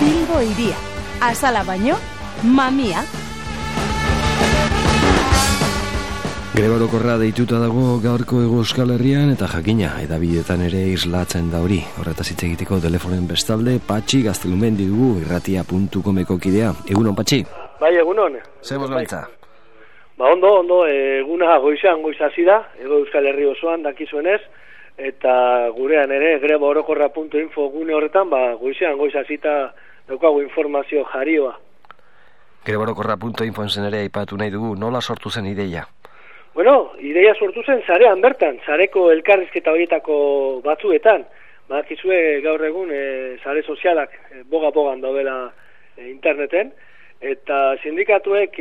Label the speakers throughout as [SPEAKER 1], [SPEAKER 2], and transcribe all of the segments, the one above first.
[SPEAKER 1] Bilbo iria, azala baino, mamia.
[SPEAKER 2] Greba orokorra deituta dago gaurko Hego Euskal Herrian eta jakina, hedabideetan ere islatzen da hori. Horretaz hitz egiteko telefonen bestalde, Patxi Gaztelumendi dugu, irratia.comeko kidea. Egunon, Patxi?
[SPEAKER 3] Bai, egunon.
[SPEAKER 2] Zer gabiltza?
[SPEAKER 3] Ondo, eguna goizean goiz hasi da, Hego Euskal Herri osoan dakizuenez, eta gurean ere greba orokorra.info gune horretan, goizean goiz hasita daukagu informazio jarioa.
[SPEAKER 2] Greba orokorra.info zen ere aipatu nahi dugu, nola sortu zen ideia?
[SPEAKER 3] Bueno, ideia sortu zen zarean bertan, zareko elkarrizketa horietako batzuetan. Badakizue gaur egun sare sozialak boga-bogan daudela interneten, eta sindikatuek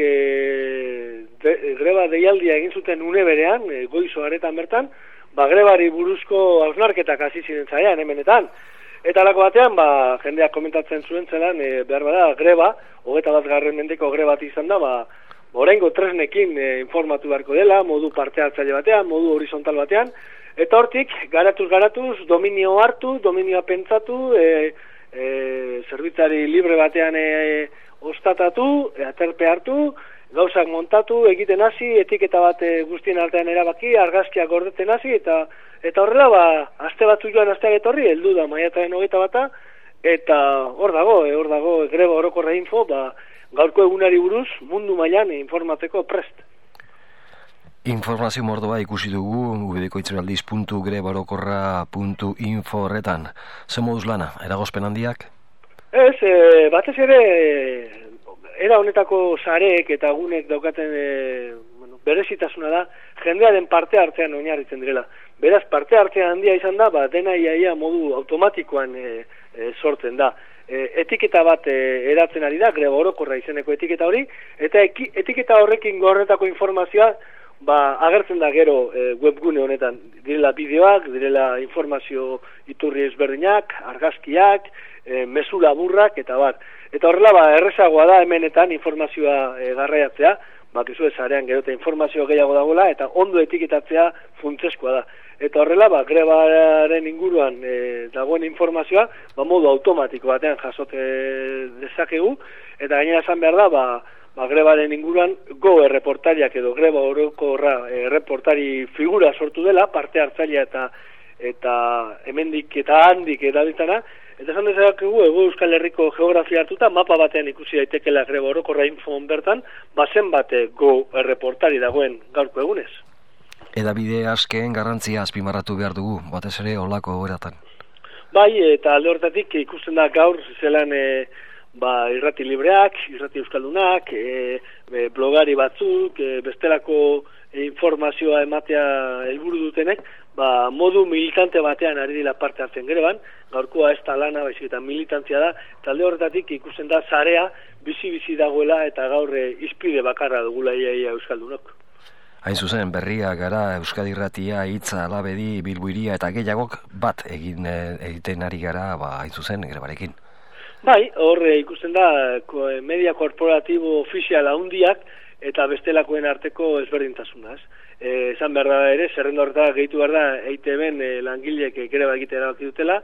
[SPEAKER 3] greba deialdia egin zuten une berean, goizo aretan bertan, grebari buruzko hausnarketak hasi ziren zaian hemenetan. Eta alako batean, jendeak komentatzen zuen zelan, behar bada, greba, 21. mendeko greba bat izan da, oraingo tresnekin informatu beharko dela, modu parte hartzaile batean, modu horizontal batean, eta hortik, garatuz, dominio hartu, dominioa pentsatu, zerbitzari libre batean ostatatu, aterpe hartu, gauzak montatu, egiten hasi, etiketa bat guztien artean erabaki, argazkiak gordetzen hasi, eta horrela, aste batzu joan asteak etorri, heldu da maiatzaren 21, eta hor dago, greba orokorra info, gaurko egunari buruz mundu mailan informatzeko prest.
[SPEAKER 2] Informazio mordoa ikusi dugu www.grebaorokorra.info horretan. Zer moduz lana, eragozpen handiak?
[SPEAKER 3] Ez, batez ere era honetako sareek eta gunek daukaten berezitasuna da, jendearen parte hartzean oinarritzen direla. Beraz, parte hartzean handia izan da, dena iaia modu automatikoan sortzen da. Etiketa bat eratzen ari da, greba orokorra izeneko etiketa hori, eta etiketa horrekin gorretako informazioa agertzen da gero webgune honetan. Direla bideoak, direla informazio iturri ezberdinak, argazkiak, mezu laburrak, eta bar. Eta horrela, errezagoa da hemenetan informazioa garraiatzea, bakizue zarean gero eta informazio gehiago dagoela, eta ondo etiketatzea funtseskoa da. Eta horrela, grebaren inguruan dagoen informazioa, modu automatiko batean jasote dezakegu, eta gainera esan behar da, grebaren inguruan erreportariak edo greba orokorra erreportari figura sortu dela, parte hartzailea eta hemendik eta handik erabiltzana, eta esan dezakegu Hego Euskal Herriko geografia hartuta, mapa batean ikusi daitekela greba orokorra info bertan, zenbat erreportari dagoen gaurko egunez.
[SPEAKER 2] Edabide askeen garrantzia azpimarratu behar dugu, batez ere olako horretan.
[SPEAKER 3] Bai, eta alde horretatik ikusten da gaur zelan irrati libreak, irrati euskaldunak, blogari batzuk, bestelako informazioa ematea helburu dutenek, modu militante batean ari dira parte hartzen greban, gaurkoa ez da lana, baizik eta militantzia da, eta alde horretatik ikusten da zarea bizi-bizi dagoela eta gaur izpide bakarra dugula iaia euskaldunok.
[SPEAKER 2] Hain zuzen, berria gara Euskadi Irratia, Hitza, Alabedi, Bilbo Iria eta gehiagok bat egiten ari gara, hain zuzen, grebarekin.
[SPEAKER 3] Bai, hor ikusten da media korporatibo ofizial handiak eta bestelakoen arteko ezberdintasunaz. Esan behar da ere, zerrenda horretak gehitu behar da, EITB-en langileek greba egitea erabaki dutela,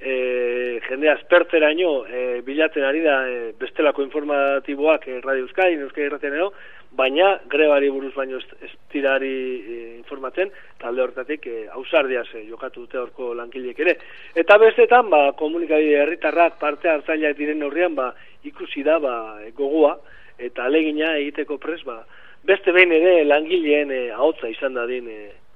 [SPEAKER 3] jende aspertzeraino bilatzen ari da bestelako informatiboak Radio Euskadi, Euskadi Irratian edo, baina grebari buruz baino ez tirari informatzen, talde horretatik ausardiaz jokatu dute horko langileek ere. Eta bestetan, komunikabide herritarrak parte hartzaileak diren neurrian, ikusi da gogoa eta alegina egiteko prest, beste behin ere langileen ahotsa izan dadin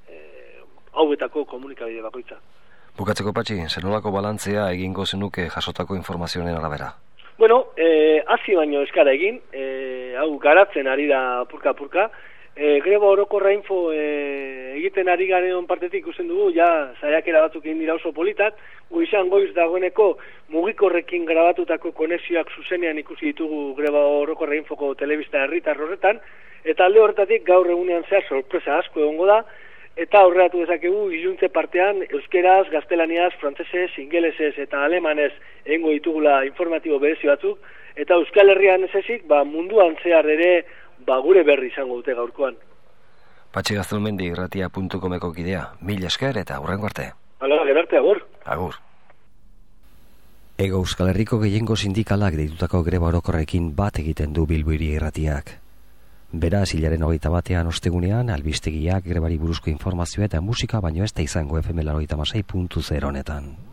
[SPEAKER 3] hauetako komunikabide bakoitza.
[SPEAKER 2] Bukatzeko, Patxi, zenolako balantzea egingo zenuke jasotako informazioen arabera?
[SPEAKER 3] Bueno, hasi baino eskara egin, hau garatzen ari da apurka-apurka, greba orokorra info egiten ari garen partetik ikusten dugu, saiakera batzuk egin dira oso politak, goizan goiz dagoeneko mugikorrekin grabatutako konexioak zuzenean ikusi ditugu greba orokorra infoko telebista herritar horretan, eta alde horretatik gaur egunean zehar sorpresa asko egongo da, eta aurreratu dezakegu iluntze partean euskeraz, gaztelaniaz, frantsesez, ingelesez eta alemanez egingo ditugula informatibo berezi batzuk, eta Euskal Herrian ez ezik, munduan zehar ere gure berri izango dute gaurkoan.
[SPEAKER 2] Patxi Gaztelumendi, irratia.comeko kidea, mil esker eta hurrengo arte.
[SPEAKER 3] Hala, gerarte, agur.
[SPEAKER 2] Agur. Ego Euskal Herriko gehiengo sindikalak deitutako greba orokorrekin bat egiten du Bilbo Hiri Irratiak. Beraz, hilaren 21 ostegunean, albistegiak, grebari buruzko informazioa eta musika baino ez da izango FM 96.0 honetan.